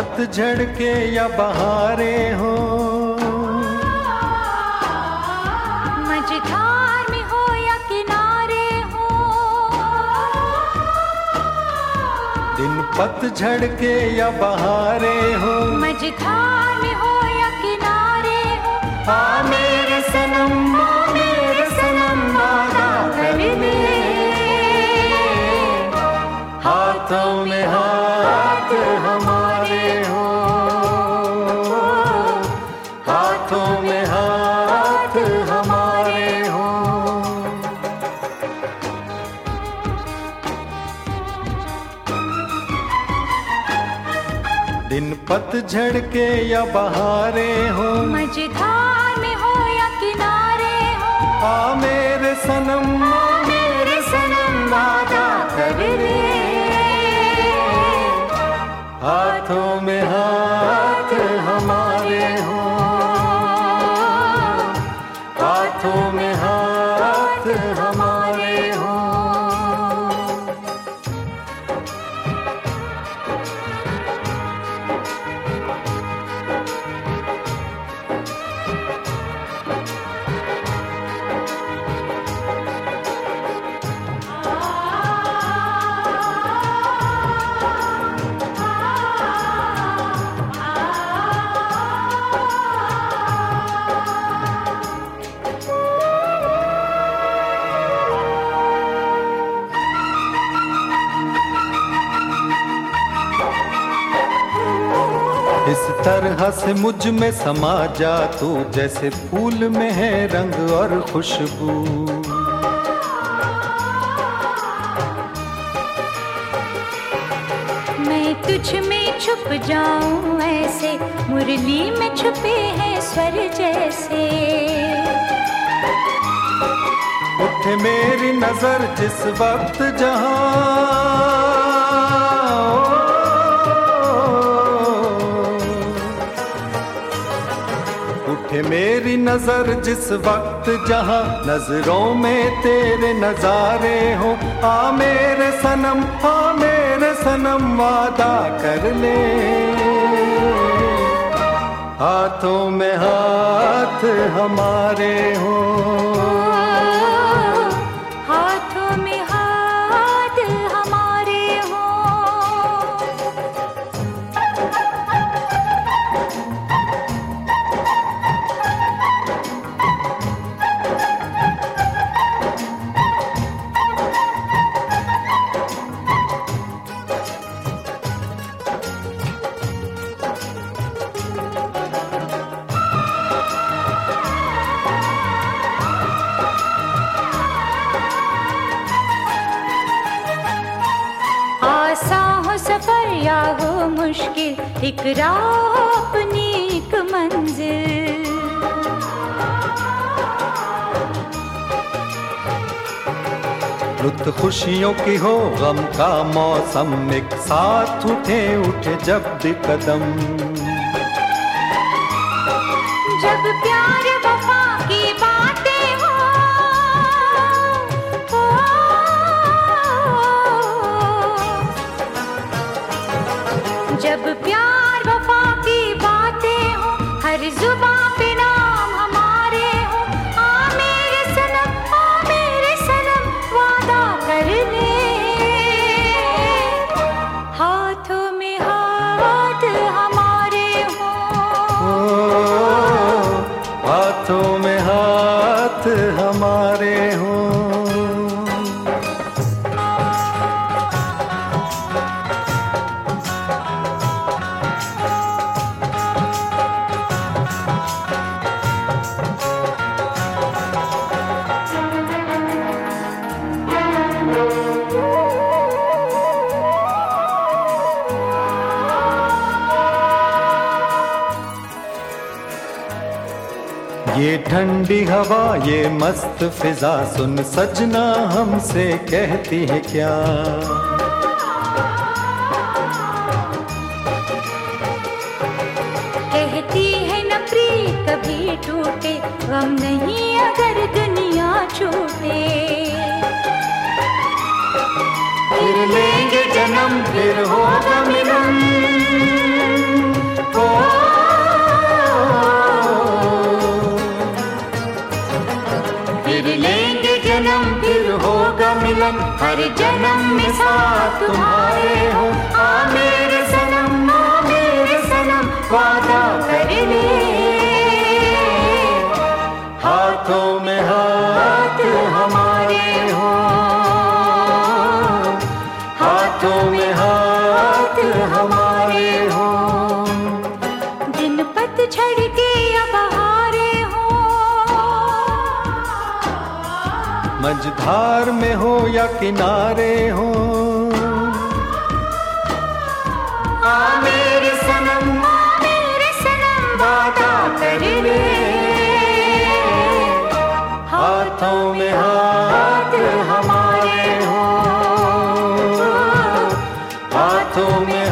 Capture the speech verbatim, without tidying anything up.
पतझड़ के या बहारें हो, मझधार में हो या किनारे हो, दिन पतझड़ के या बहारें हो, मझधार में हो या किनारे हो। आ मेरे सनम, आ मेरे सनम वादा कर ले, हाथों में हाथ हमारे हो, हाथों में हाथ हमारे हो। दिन पतझड़ के या बहारें हो, मझधार में हो या किनारे हो, आ मेरे सनम, आ मेरे सनम वादा कर ले, हाथों में हाथ हमारे हो, हाथों में हाथ हमारे हो। इस तरह से मुझ में समा जा तू, जैसे फूल में है रंग और खुशबू। मैं तुझ में छुप जाऊं ऐसे, मुरली में छुपे हैं स्वर जैसे। उठे मेरी नजर जिस वक्त जहां, उठे मेरी नजर जिस वक्त जहां, नजरों में तेरे नजारे हो। आ मेरे सनम, आ मेरे सनम वादा कर ले, हाथों में हाथ हमारे हो, हाथों में हाथ हमारे हो। आसान हो सफर या हो मुश्किल, एक राह अपनी एक मंजिल। रुत खुशियों की हो गम का मौसम, एक साथ उठे उठे जब भी कदम। जब प्यार वफा की बातें हो, जब प्यार वफा की बातें हो, हर जुबां पे नाम हमारे हो। आ मेरे सनम, आ मेरे सनम वादा कर ले, हाथों में हाथ हमारे हो, हाथों में हाथ हमारे हो। ये ठंडी हवा, ये मस्त फिजा, सुन सजना हमसे कहती है क्या। कहती है न प्रीत कभी टूटे, गम नहीं अगर दुनिया छूटे। फिर लेंगे जन्म, फिर होगा मिलन, साथ तुम्हारे हो। आ मेरे सनम, आ मेरे सनम वादा कर ले। हाथों में हाथ हमारे हो, हाथों में हाथ हमारे हो। दिन पतझड़ के या बहारे हो, मझधार में हो या किनारे हो। आ मेरे सनम, आ मेरे सनम वादा कर ले। हाथों में हाथ हमारे हो, हाथों में